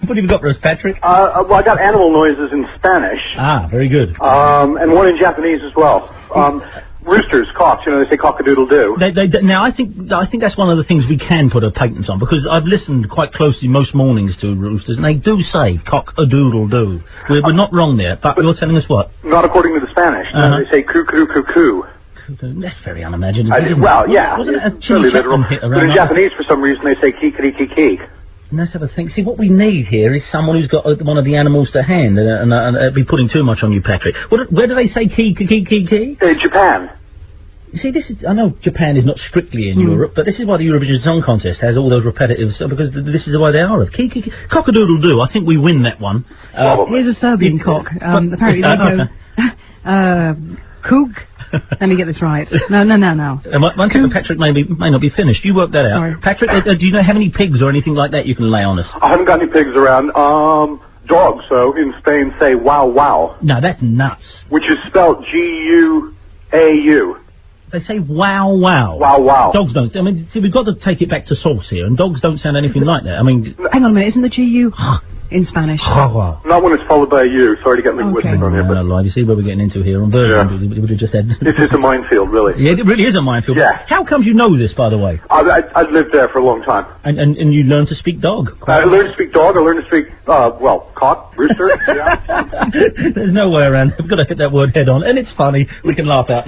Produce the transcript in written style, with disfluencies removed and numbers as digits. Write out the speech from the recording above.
What have you got for us, Patrick? Well, I got animal noises in Spanish. Ah, very good. And one in Japanese as well. Roosters, cocks, they say cock-a-doodle-doo. Now, I think that's one of the things we can put a patent on, because I've listened quite closely most mornings to roosters, and they do say cock-a-doodle-doo. We're not wrong there, but you're telling us what? Not according to the Spanish. They say coo-coo-coo-coo. That's very unimaginative. Well, yeah. Wasn't it a fairly literal. But in Japanese, for some reason, they say kee-kee-kee-kee. Let's have a think. See, what we need here is someone who's got one of the animals to hand, and I'd be putting too much on you, Patrick. Where do they say kee? Japan. You see, I know Japan is not strictly in Europe, but this is why the Eurovision Song Contest has all those repetitive stuff, because this is the way they are. Cock-a-doodle-doo, I think we win that one. Here's a Serbian cock. Apparently they go, kook. Let me get this right. No. One second, Patrick may not be finished. You work that out. Sorry. Patrick, do you know how many pigs or anything like that you can lay on us? I haven't got any pigs around. Dogs, so in Spain say wow wow. No, that's nuts. Which is spelled G-U-A-U. They say wow wow. Wow wow. Dogs don't. I mean, see, we've got to take it back to source here, and dogs don't sound anything like that. I mean... Hang on a minute, isn't the G-U in Spanish? Not when it's followed by a U. Sorry to get linguistic on here, but... No, you see where we're getting into here. On Virgin, we would have just had... This is a minefield, really. Yeah, it really is a minefield. Yeah. How come you know this, by the way? I've lived there for a long time. And you learned to speak dog? I learned to speak dog. I learned to speak, cock, rooster. Yeah. There's no way around. We've got to hit that word head on, and it's funny. We can laugh out.